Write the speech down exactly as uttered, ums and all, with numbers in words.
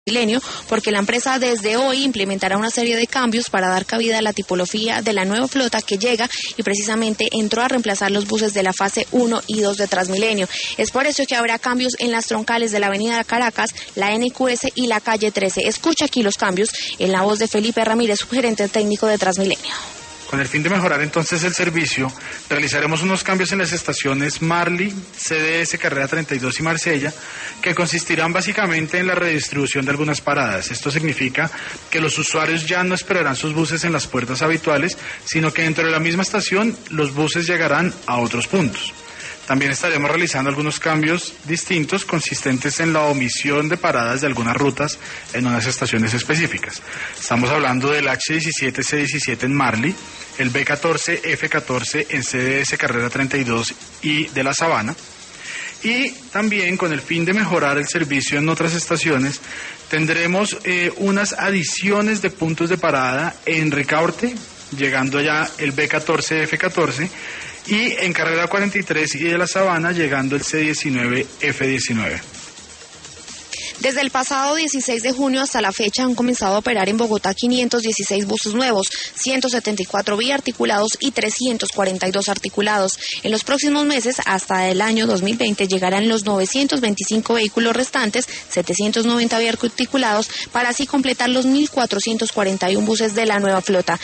Milenio, porque la empresa desde hoy implementará una serie de cambios para dar cabida a la tipología de la nueva flota que llega y precisamente entró a reemplazar los buses de la fase uno y dos de Transmilenio. Es por eso que habrá cambios en las troncales de la avenida Caracas, la N Q S y la calle trece. Escucha aquí los cambios en la voz de Felipe Ramírez, subgerente técnico de Transmilenio. Con el fin de mejorar entonces el servicio, realizaremos unos cambios en las estaciones Marly, C D S, Carrera treinta y dos y Marsella, que consistirán básicamente en la redistribución de algunas paradas. Esto significa que los usuarios ya no esperarán sus buses en las puertas habituales, sino que dentro de la misma estación los buses llegarán a otros puntos. También estaremos realizando algunos cambios distintos consistentes en la omisión de paradas de algunas rutas en unas estaciones específicas. Estamos hablando del H diecisiete C diecisiete en Marly, el B catorce F catorce en C D S Carrera treinta y dos y de la Sabana. Y también con el fin de mejorar el servicio en otras estaciones, tendremos eh, unas adiciones de puntos de parada en Ricaurte, llegando ya el B catorce F catorce, y en Carrera cuarenta y tres y de la Sabana llegando el C diecinueve F diecinueve. Desde el pasado dieciséis de junio hasta la fecha han comenzado a operar en Bogotá quinientos dieciséis buses nuevos, ciento setenta y cuatro biarticulados y trescientos cuarenta y dos articulados. En los próximos meses, hasta el año dos mil veinte, llegarán los novecientos veinticinco vehículos restantes, setecientos noventa biarticulados, para así completar los mil cuatrocientos cuarenta y uno buses de la nueva flota.